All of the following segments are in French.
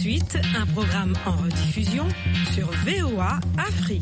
suite, un programme en rediffusion sur VOA Afrique.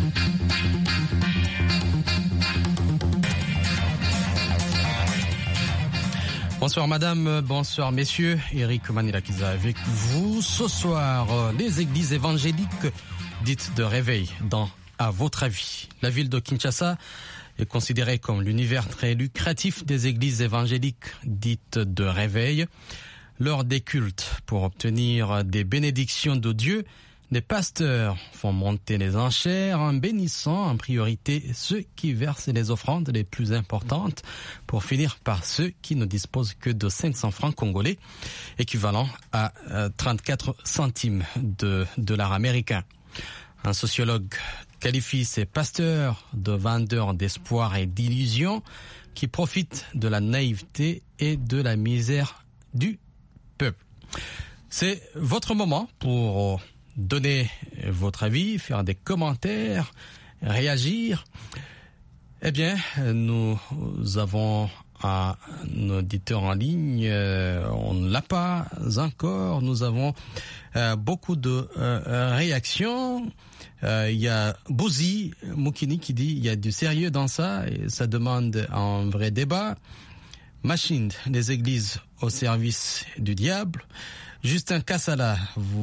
Bonsoir madame, bonsoir messieurs. Eric Manilakiza avec vous. Ce soir, les églises évangéliques dites de réveil dans À votre avis. La ville de Kinshasa est considérée comme l'univers très lucratif des églises évangéliques dites de réveil. Lors des cultes, pour obtenir des bénédictions de Dieu, les pasteurs font monter les enchères en bénissant en priorité ceux qui versent les offrandes les plus importantes pour finir par ceux qui ne disposent que de 500 francs congolais, équivalent à 34 centimes de dollars américains. Un sociologue qualifie ces pasteurs de vendeurs d'espoir et d'illusions qui profitent de la naïveté et de la misère du peuple. C'est votre moment pour donner votre avis, faire des commentaires, réagir. Eh bien, nous avons un auditeur en ligne, on ne l'a pas encore, nous avons beaucoup de réactions. Il y a Bouzi Moukini qui dit il y a du sérieux dans ça et ça demande un vrai débat. Machine, les églises au service du diable. Justin Kassala,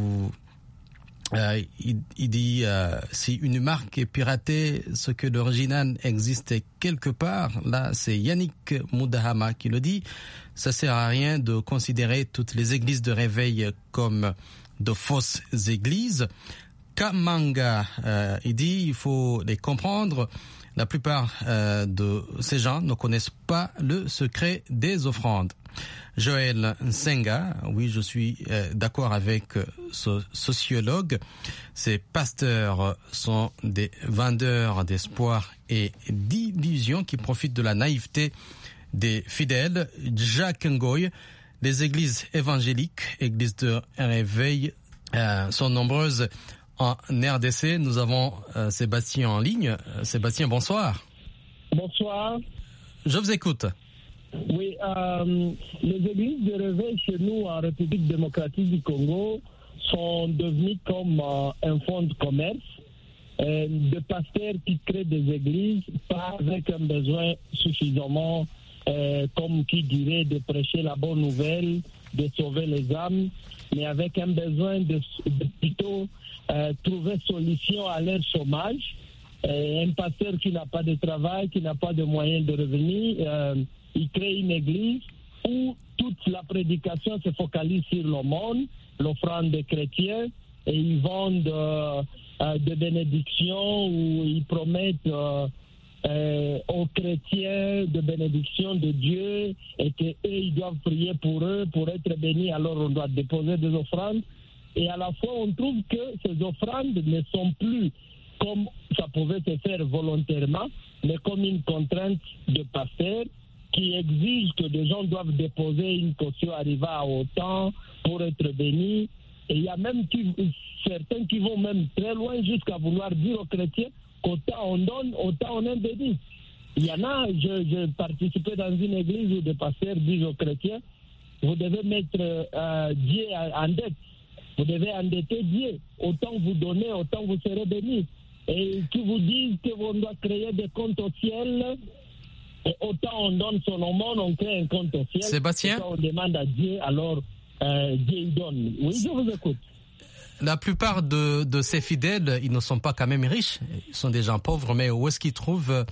il dit si une marque est piratée, ce que l'original existe quelque part. Là, c'est Yannick Moudahama qui le dit. Ça sert à rien de considérer toutes les églises de réveil comme de fausses églises. Kamanga, il dit il faut les comprendre. La plupart de ces gens ne connaissent pas le secret des offrandes. Joël Nsenga, oui, je suis d'accord avec ce sociologue. Ces pasteurs sont des vendeurs d'espoir et d'illusions qui profitent de la naïveté des fidèles. Jacques Ngoy, les églises évangéliques, églises de réveil, sont nombreuses en RDC. Nous avons Sébastien en ligne. Sébastien, bonsoir. Bonsoir. Je vous écoute. Oui, les églises de réveil chez nous en République démocratique du Congo sont devenues comme un fonds de commerce de pasteurs qui créent des églises, pas avec un besoin suffisamment, comme qui dirait, de prêcher la bonne nouvelle, de sauver les âmes, mais avec un besoin de plutôt trouver solution à leur chômage. Un pasteur qui n'a pas de travail, qui n'a pas de moyens de revenir, il crée une église où toute la prédication se focalise sur le monde, l'offrande des chrétiens, et ils vendent des bénédictions où ils promettent aux chrétiens de bénédictions de Dieu et qu'eux, ils doivent prier pour eux, pour être bénis, alors on doit déposer des offrandes. Et à la fois, on trouve que ces offrandes ne sont plus comme ça pouvait se faire volontairement, mais comme une contrainte de pasteur qui exige que des gens doivent déposer une caution arrivant à autant pour être bénis. Et il y a même certains qui vont même très loin jusqu'à vouloir dire aux chrétiens qu'autant on donne, autant on est béni. Il y en a, je participais dans une église où des pasteurs disent aux chrétiens, vous devez mettre Dieu en dette. Vous devez endetter Dieu. Autant vous donnez, autant vous serez bénis. Et qui vous disent qu'on doit créer des comptes au ciel, et autant on donne son aumône, on crée un compte au ciel. Sébastien, on demande à Dieu, alors Dieu il donne. Oui, je vous écoute. La plupart de ces fidèles, ils ne sont pas quand même riches. Ils sont des gens pauvres, mais où est-ce qu'ils trouvent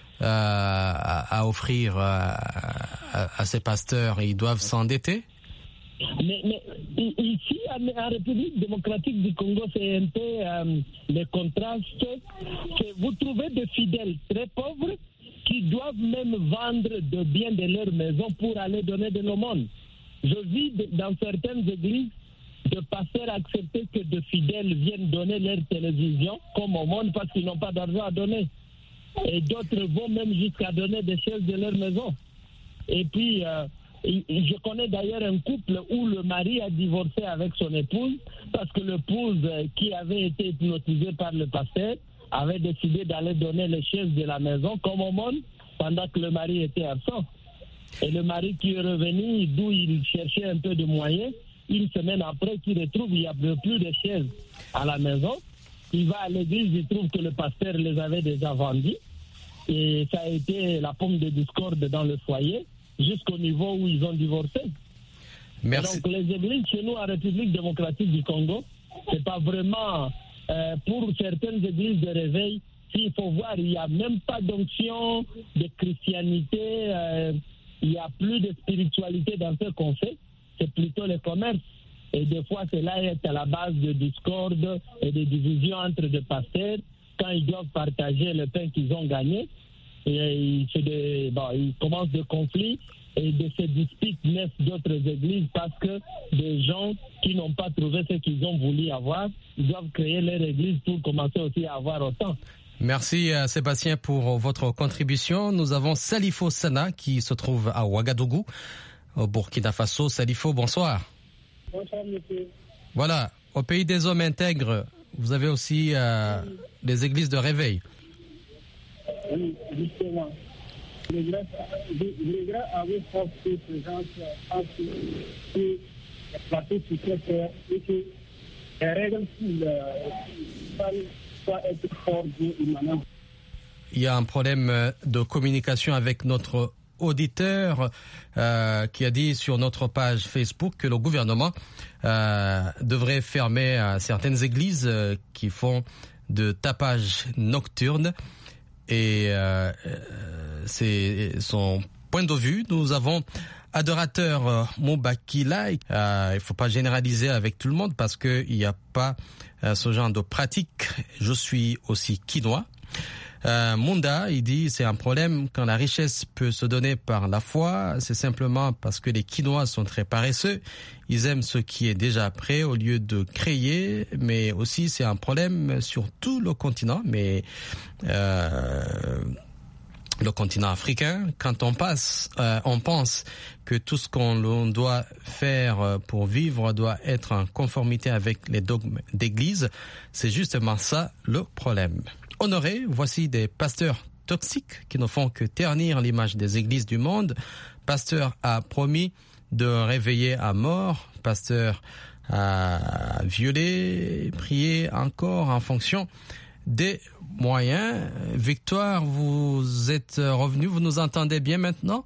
à offrir à ces pasteurs? Ils doivent s'endetter? Mais ici, en République démocratique du Congo, c'est un peu le contraste que vous trouvez des fidèles très pauvres qui doivent même vendre de biens de leur maison pour aller donner de l'aumône. Je vis dans certaines églises de pasteurs accepter que de fidèles viennent donner leur télévision comme aumône parce qu'ils n'ont pas d'argent à donner. Et d'autres vont même jusqu'à donner des chaises de leur maison. Et puis, je connais d'ailleurs un couple où le mari a divorcé avec son épouse parce que l'épouse qui avait été hypnotisée par le pasteur avait décidé d'aller donner les chaises de la maison comme aumône pendant que le mari était absent. Et le mari qui est revenu, d'où il cherchait un peu de moyens, une semaine après, qu'il retrouve qu'il n'y a plus de chaises à la maison. Il va à l'église, il trouve que le pasteur les avait déjà vendus. Et ça a été la pomme de discorde dans le foyer, jusqu'au niveau où ils ont divorcé. Merci. Donc les églises chez nous en République démocratique du Congo, c'est pas vraiment pour certaines églises de réveil. S'il faut voir, il n'y a même pas d'onction de christianité, il n'y a plus de spiritualité dans ce qu'on fait, c'est plutôt le commerce. Et des fois, cela est à la base de discorde et de divisions entre des pasteurs quand ils doivent partager le pain qu'ils ont gagné. Et ils commencent des conflits et de ces disputes naissent d'autres églises parce que des gens qui n'ont pas trouvé ce qu'ils ont voulu avoir, ils doivent créer leur église pour commencer aussi à avoir autant. Merci Sébastien pour votre contribution. Nous avons Salifo Sana qui se trouve à Ouagadougou, au Burkina Faso. Salifo, bonsoir. Bonsoir, monsieur. Voilà, au pays des hommes intègres, vous avez aussi des églises de réveil. Oui, justement. Je voudrais avoir votre présence en sur le plateau secrétaire et que les règles soient être forgées immanentes. Il y a un problème de communication avec notre auditeur qui a dit sur notre page Facebook que le gouvernement devrait fermer certaines églises qui font de tapage nocturne et c'est son point de vue. Nous avons adorateur Moubakila. Il ne faut pas généraliser avec tout le monde parce qu'il n'y a pas ce genre de pratique. Je suis aussi quinois. Munda, il dit c'est un problème quand la richesse peut se donner par la foi, c'est simplement parce que les Quinois sont très paresseux, ils aiment ce qui est déjà prêt au lieu de créer, mais aussi c'est un problème sur tout le continent, mais le continent africain, quand on pense que tout ce qu'on doit faire pour vivre doit être en conformité avec les dogmes d'église, c'est justement ça le problème. Honoré, voici des pasteurs toxiques qui ne font que ternir l'image des églises du monde. Pasteur a promis de réveiller à mort. Pasteur a violé, prié encore en fonction des moyens. Victoire, vous êtes revenu, vous nous entendez bien maintenant?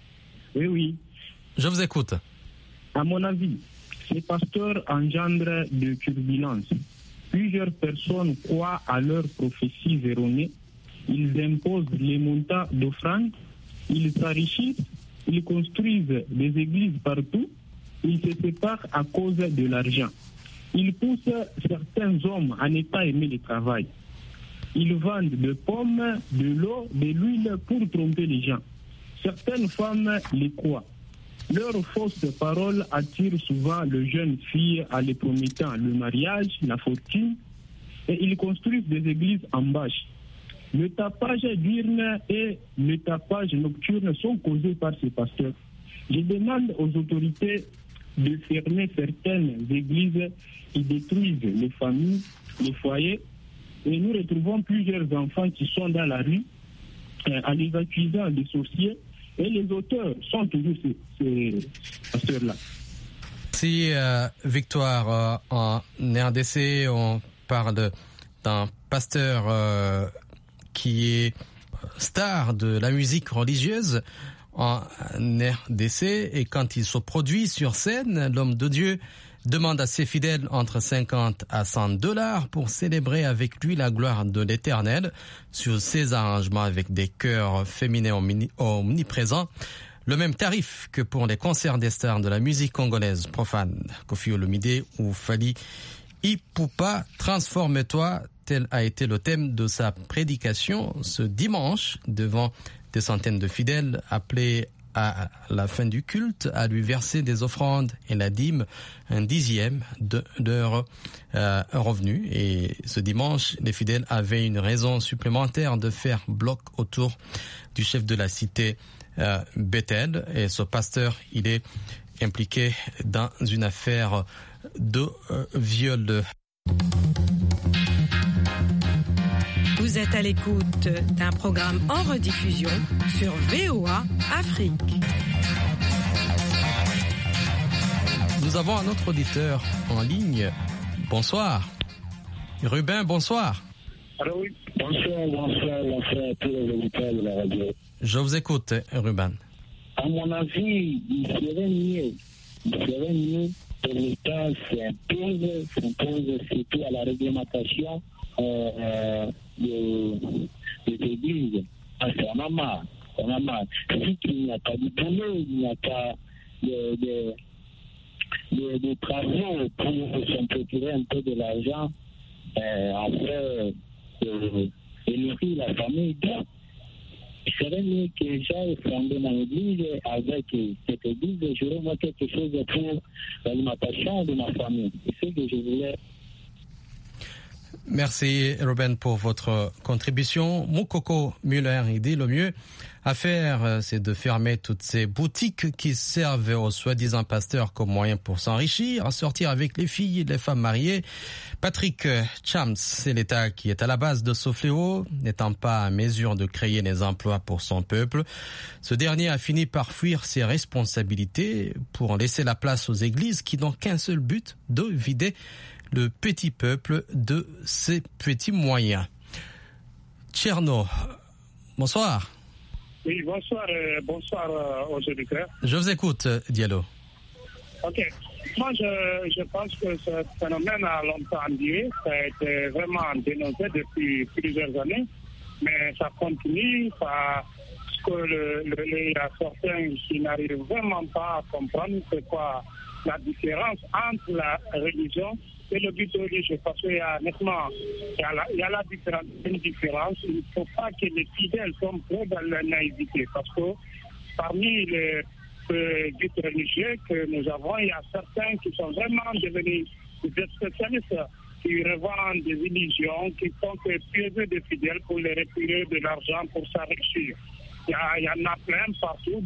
Oui. Je vous écoute. À mon avis, ces pasteurs engendrent de turbulences. Plusieurs personnes croient à leurs prophéties erronées. Ils imposent les montants d'offrandes. Ils s'enrichissent. Ils construisent des églises partout. Ils se séparent à cause de l'argent. Ils poussent certains hommes à ne pas aimer le travail. Ils vendent des pommes, de l'eau, de l'huile pour tromper les gens. Certaines femmes les croient. Leurs fausses paroles attirent souvent les jeunes filles en les promettant le mariage, la fortune, et ils construisent des églises en bâche. Le tapage diurne et le tapage nocturne sont causés par ces pasteurs. Je demande aux autorités de fermer certaines églises qui détruisent les familles, les foyers, et nous retrouvons plusieurs enfants qui sont dans la rue en les accusant de sorciers. Et les auteurs sont toujours ces pasteurs-là. Si Victoire, en RDC, on parle d'un pasteur qui est star de la musique religieuse en RDC, et quand il se produit sur scène, l'homme de Dieu demande à ses fidèles entre 50 à $100 pour célébrer avec lui la gloire de l'Éternel sur ses arrangements avec des chœurs féminins omniprésents. Le même tarif que pour les concerts des stars de la musique congolaise profane. Koffi Olomide ou Fally Ipupa, transforme-toi, tel a été le thème de sa prédication ce dimanche devant des centaines de fidèles appelés à la fin du culte à lui verser des offrandes et la dîme, 1/10 de leur revenu. Et ce dimanche, les fidèles avaient une raison supplémentaire de faire bloc autour du chef de la cité Bethel. Et ce pasteur, il est impliqué dans une affaire de viol. Vous êtes à l'écoute d'un programme en rediffusion sur VOA Afrique. Nous avons un autre auditeur en ligne. Bonsoir. Ruben, bonsoir. Alors oui, bonsoir à tous les auditeurs de la radio. Je vous écoute, Ruben. À mon avis, il serait mieux que l'État s'impose surtout à la réglementation des églises. Ah, ça en a marre. Si il n'y a pas de boulot, il n'y a pas de travaux pour s'en procurer un peu de l'argent, après et nourrir la famille. Donc, il serait mieux que j'aille fonder mon église. Avec cette église, j'aurais moi quelque chose pour l'alimentation de ma famille. C'est ce que je voulais. Merci Ruben pour votre contribution. Moukoko Muller, il dit le mieux à faire, c'est de fermer toutes ces boutiques qui servent aux soi-disant pasteurs comme moyen pour s'enrichir, à sortir avec les filles et les femmes mariées. Patrick Chams, c'est l'État qui est à la base de ce fléau, n'étant pas à mesure de créer des emplois pour son peuple. Ce dernier a fini par fuir ses responsabilités pour laisser la place aux églises qui n'ont qu'un seul but, de vider le petit peuple de ses petits moyens. Tcherno, bonsoir. Oui, bonsoir aux auditeurs. Je vous écoute, Diallo. Ok. Moi, je pense que ce phénomène a longtemps duré. Ça a été vraiment dénoncé depuis plusieurs années. Mais ça continue parce que il y a certains qui n'arrivent vraiment pas à comprendre c'est quoi la différence entre la religion et le but religieux. Parce qu'il y a nettement, il y a une différence. Il ne faut pas que les fidèles soient trop dans la naïveté. Parce que parmi les guides religieux que nous avons, il y a certains qui sont vraiment devenus des spécialistes qui revendent des illusions, qui font que piéger des fidèles pour les retirer de l'argent pour s'enrichir. Il y en a plein partout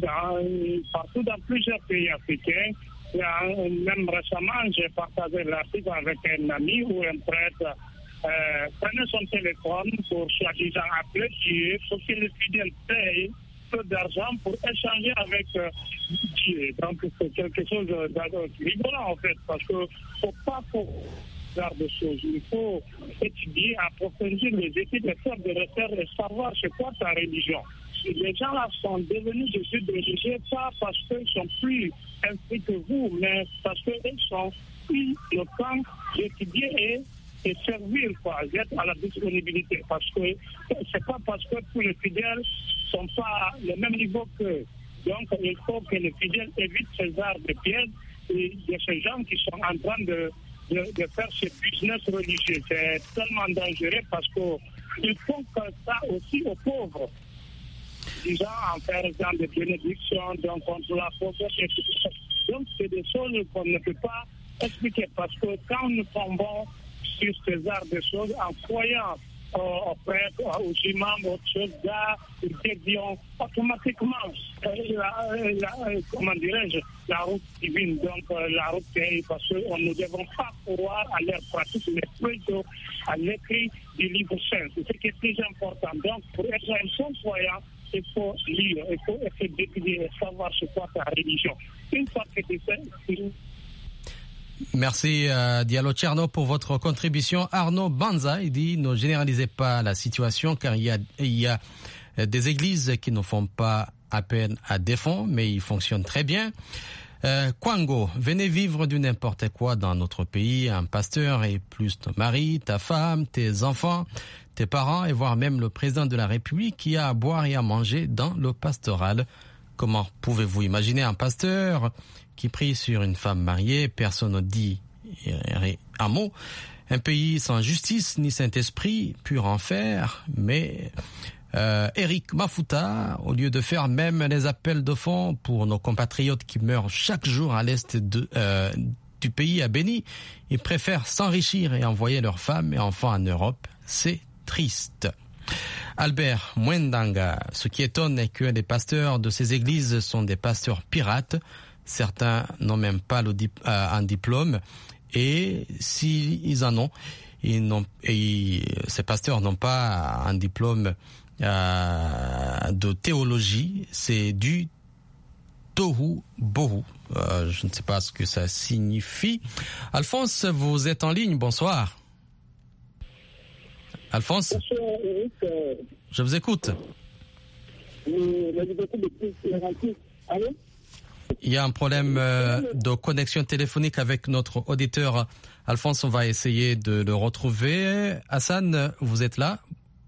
dans plusieurs pays africains. Même récemment, j'ai partagé l'article avec un ami où un prêtre prenait son téléphone pour soi-disant appeler Dieu pour que les fidèles payent peu d'argent pour échanger avec Dieu. Donc c'est quelque chose de rigolant en fait, parce qu'il ne faut pas faire de choses. Il faut étudier, approfondir les études et faire des recherches et savoir c'est quoi ta religion. Les gens là sont devenus des guides religieux, pas parce qu'ils sont plus instruits que vous, mais parce qu'ils sont pris le temps d'étudier et servir, être à la disponibilité. Parce que c'est pas parce que tous les fidèles ne sont pas le même niveau qu'eux. Donc il faut que les fidèles évitent ces arts de piège et de ces gens qui sont en train de faire ce business religieux. C'est tellement dangereux parce qu'il faut que ça aussi aux pauvres. Disons, en faisant des bénédictions, donc contre la pauvreté. Donc, c'est des choses qu'on ne peut pas expliquer parce que quand nous tombons sur ces arts de choses, en croyant aux prêtres, aux imams, aux choses là, nous dévions automatiquement la route divine, donc la route pays, parce qu'on ne devons pas croire à leur pratique, mais plutôt à l'écrit du livre saint. C'est ce qui est plus important. Donc, pour être un bon croyant, il faut lire, il faut essayer d'étudier et savoir c'est quoi ta religion. Une fois que tu sais, merci Diallo Tcherno pour votre contribution. Arnaud Banza, il dit ne généralisez pas la situation car il y a des églises qui ne font pas appel à des fonds, mais ils fonctionnent très bien. Kwango, venez vivre du n'importe quoi dans notre pays. Un pasteur et plus ton mari, ta femme, tes enfants, tes parents et voire même le président de la République qui a à boire et à manger dans le pastoral. Comment pouvez-vous imaginer un pasteur qui prie sur une femme mariée, personne ne dit un mot, un pays sans justice ni Saint-Esprit, pur enfer, mais Eric Mafuta, au lieu de faire même les appels de fonds pour nos compatriotes qui meurent chaque jour à l'est du pays à Béni, ils préfèrent s'enrichir et envoyer leurs femmes et enfants en Europe. C'est triste. Albert Mwendanga, ce qui étonne est que les pasteurs de ces églises sont des pasteurs pirates. Certains n'ont même pas un diplôme et s'ils en ont, ces pasteurs n'ont pas un diplôme de théologie, c'est du tohu bohu. Je ne sais pas ce que ça signifie. Alphonse, vous êtes en ligne. Bonsoir. Alphonse. Bonsoir, Eric. Je vous écoute. La liberté de plus Allô? Il y a un problème de connexion téléphonique avec notre auditeur. Alphonse, on va essayer de le retrouver. Hassan, vous êtes là?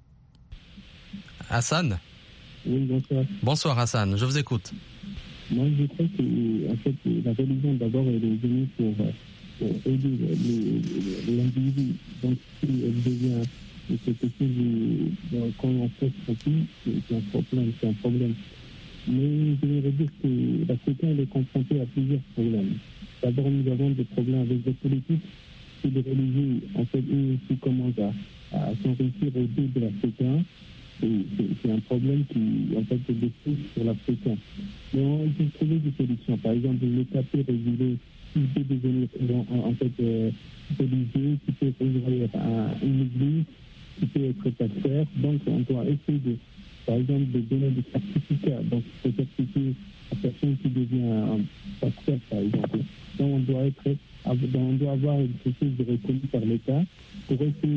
Hassan? Oui, bonsoir. Bonsoir Hassan, je vous écoute. Moi, je crois que en fait, la religion, d'abord, elle est venue pour aider l'individu. Donc, si elle devient quelque chose qu'on en fait profit, c'est un problème. Mais je voudrais dire que l'Africain est confronté à plusieurs problèmes. D'abord, nous avons des problèmes avec les politiques et les religieux. En fait, eux aussi commencent à s'enrichir au dos de l'Africain. Et c'est un problème qui, en fait, se détruit sur l'Africain. Mais on peut trouver des solutions. Par exemple, l'État peut réguler, il peut devenir, en fait, religieux, qui peut ouvrir une église, qui peut être pasteur. Donc, on doit essayer par exemple, de donner des certificats. Donc, c'est certifier la personne qui devient pasteur, par exemple. Donc, on doit avoir quelque chose de reconnu par l'État pour essayer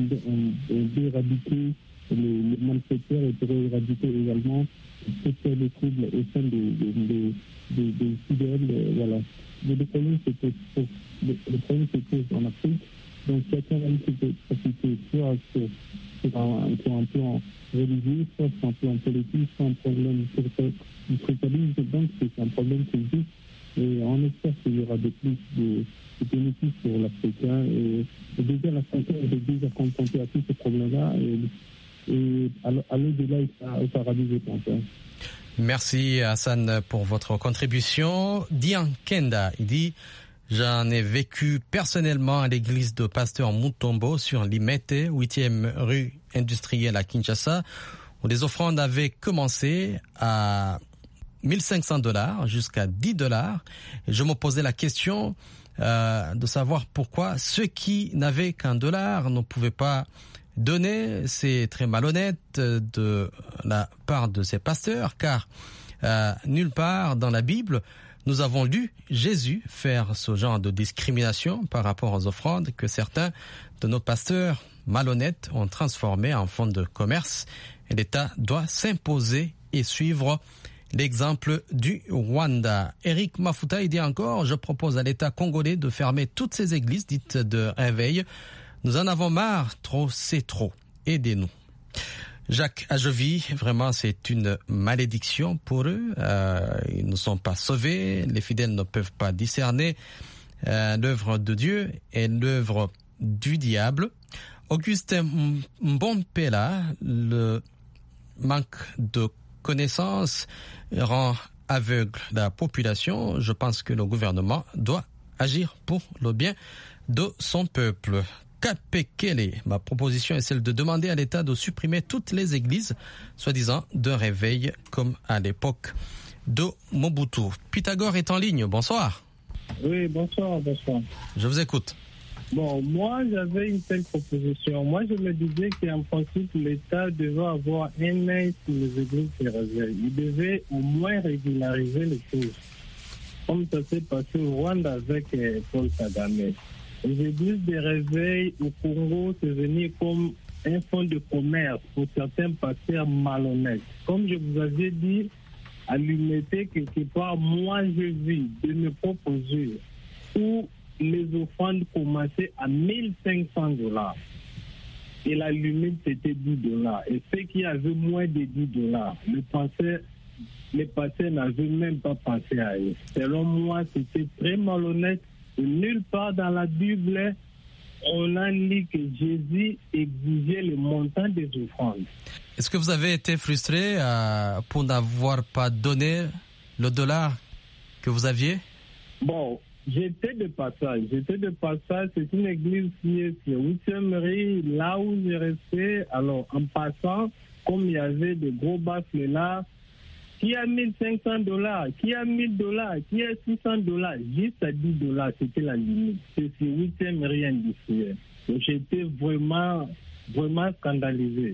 d'éradiquer les malfaiteurs et pour éradiquer également les troubles au sein des fidèles. Voilà. Le problème, c'est que en Afrique, donc chacun a une capacité soit sur un plan religieux, soit sur un plan politique, soit un problème du tribalisme. Donc c'est un problème qui existe et on espère qu'il y aura de plus de bénéfices pour l'Africain. Et déjà l'Africain est déjà confronté à tous ces problèmes-là et à l'au-delà, il sera dit, je pense. Merci Hassan pour votre contribution. Dian Kenda, il dit: j'en ai vécu personnellement à l'église de Pasteur Mutombo sur Limete, 8e rue industrielle à Kinshasa, où les offrandes avaient commencé à $1,500 jusqu'à $10. Et je me posais la question de savoir pourquoi ceux qui n'avaient qu'un dollar ne pouvaient pas donner. C'est très malhonnête de la part de ces pasteurs, car nulle part dans la Bible nous avons lu Jésus faire ce genre de discrimination par rapport aux offrandes que certains de nos pasteurs malhonnêtes ont transformé en fonds de commerce. Et l'État doit s'imposer et suivre l'exemple du Rwanda. Eric Mafuta, il dit encore: je propose à l'État congolais de fermer toutes ces églises dites de réveil. Nous en avons marre, trop c'est trop. Aidez-nous. Jacques Ajovi, vraiment c'est une malédiction pour eux. Ils ne sont pas sauvés, les fidèles ne peuvent pas discerner l'œuvre de Dieu et l'œuvre du diable. Augustin Mbompela, le manque de connaissances rend aveugle la population. Je pense que le gouvernement doit agir pour le bien de son peuple. Kapekele, ma proposition est celle de demander à l'État de supprimer toutes les églises, soi-disant de réveil, comme à l'époque de Mobutu. Pythagore est en ligne, bonsoir. Oui, bonsoir. Je vous écoute. Bon, moi, j'avais une telle proposition. Moi, je me disais qu'en principe, l'État devait avoir un œil sur les églises de réveil. Il devait au moins régulariser les choses. Comme ça s'est passé au Rwanda avec Paul Kagame. Les églises de réveil au Congo, c'est venu comme un fonds de commerce pour certains pasteurs malhonnêtes. Comme je vous avais dit, à l'unité, quelque part, moi, je vis de mes propres yeux où les offrandes commençaient à $1,500. Et la limite, c'était $10. Et ceux qui avaient moins de $10, les pasteurs n'avaient même pas pensé à eux. Selon moi, c'était très malhonnête. Et nulle part dans la Bible, on a dit que Jésus exigeait le montant des offrandes. Est-ce que vous avez été frustré pour n'avoir pas donné le dollar que vous aviez? Bon, j'étais de passage. C'est une église qui est sur 8e rue, là où j'ai resté. Alors, en passant, comme il y avait des gros baffles là, qui a $1,500, qui a $1,000, qui a $600, juste à $10, c'était la limite. C'est sur 8e rue industrielle. J'étais vraiment scandalisé.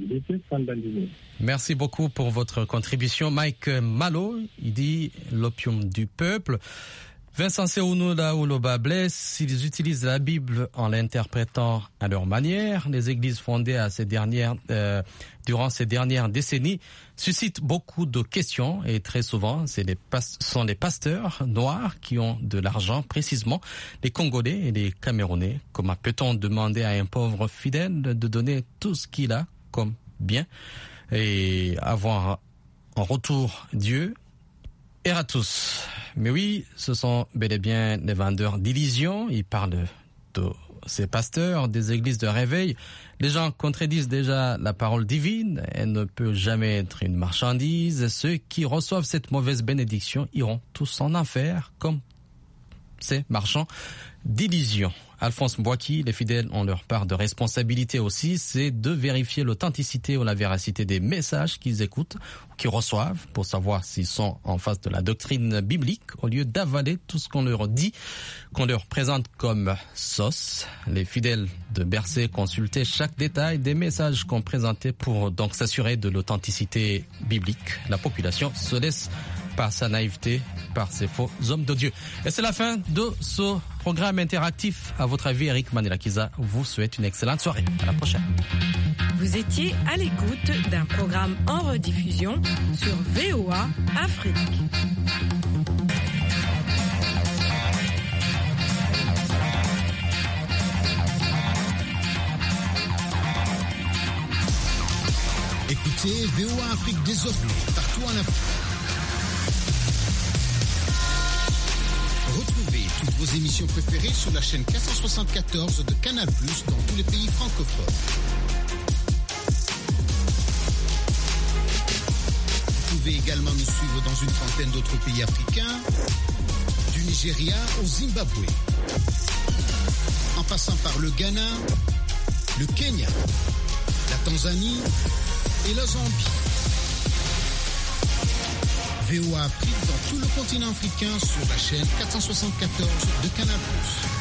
Merci beaucoup pour votre contribution. Mike Malo, il dit l'opium du peuple. Vincent Seounoula ou Loba Bless, ils utilisent la Bible en l'interprétant à leur manière. Les églises fondées durant ces dernières décennies suscitent beaucoup de questions et très souvent, ce sont les pasteurs noirs qui ont de l'argent, précisément les Congolais et les Camerounais. Comment peut-on demander à un pauvre fidèle de donner tout ce qu'il a comme bien et avoir en retour Dieu et à tous? Mais oui, ce sont bel et bien les vendeurs d'illusions. Ils parlent de ces pasteurs des églises de réveil. Les gens contredisent déjà la parole divine. Elle ne peut jamais être une marchandise. Ceux qui reçoivent cette mauvaise bénédiction iront tous en enfer, comme ces marchands d'illusions. Alphonse Mbouaki, les fidèles ont leur part de responsabilité aussi, c'est de vérifier l'authenticité ou la véracité des messages qu'ils écoutent ou qu'ils reçoivent pour savoir s'ils sont en face de la doctrine biblique au lieu d'avaler tout ce qu'on leur dit, qu'on leur présente comme sauce. Les fidèles de Bercé consultaient chaque détail des messages qu'on présentait pour donc s'assurer de l'authenticité biblique. La population se laisse par sa naïveté, par ces faux hommes de Dieu. Et c'est la fin de ce programme interactif. À votre avis, Eric Manilakiza vous souhaite une excellente soirée. À la prochaine. Vous étiez à l'écoute d'un programme en rediffusion sur VOA Afrique. Écoutez VOA Afrique désormais partout en Afrique. Retrouvez toutes vos émissions préférées sur la chaîne 474 de Canal+, dans tous les pays francophones. Vous pouvez également nous suivre dans une trentaine d'autres pays africains, du Nigeria au Zimbabwe, en passant par le Ghana, le Kenya, la Tanzanie et la Zambie. VOA Afrique dans tout le continent africain sur la chaîne 474 de Canal+.